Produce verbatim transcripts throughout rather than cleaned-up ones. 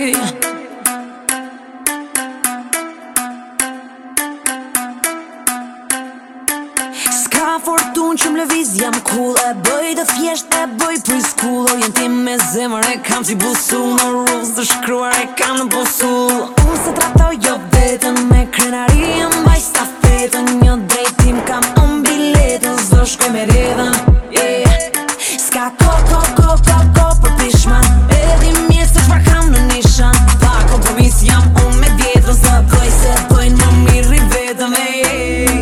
S'ka fortun që m'lëviz jam cool. E bëj të thjesht, e bëj preschool. Orientim me zemër e kam si busull. Në rules të shkruar e kam në busull. Unë se tratoj jo vetën me krenari. E mbaj stafetën, një drejtim kam ën biletën. Zdo shkoj me redhen, yeah. S'ka ko, ko, ko, ko, ko për pishman. Edhi mirë se çfarë kam në nishan. Pa kompromis jam unë me vjetrën. Së bëj se bëj në mirë i vetëm, ej.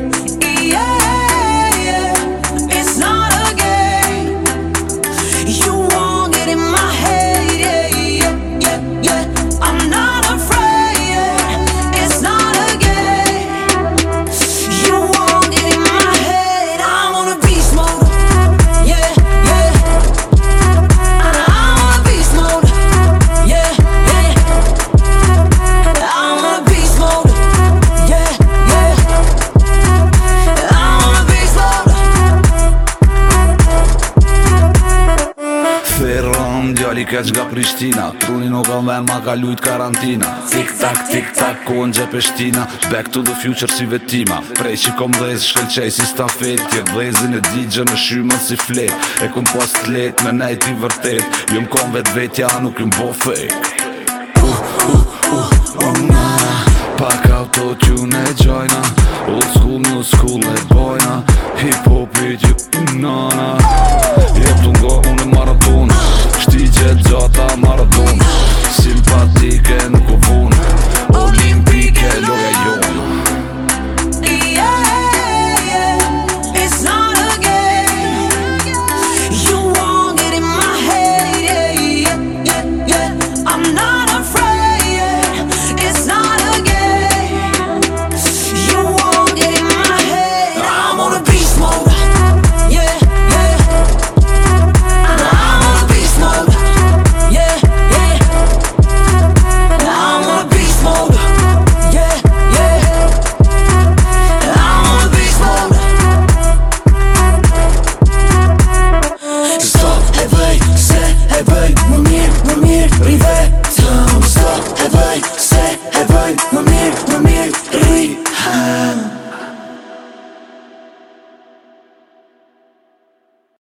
Djali keq nga Prishtina, truni nuk kam ven ma ka lujt karantina. Tik tak, tik tak, kohën gjep e shtina. Back to the future si vetima. Prej që kom dhez, shkëlqej si stafet. Tjetë dhezin e digje në shymën si flet. E kom pas t'let, me nejt i vërtet. Jo m'kom vet vetja, nuk jom bo fake. Uh, uh, uh, oh nana. Pak auto-tune e gjojna. Old school, new school e bojna. Hip-hop e gjë, nana. Jep t'u ngo, unë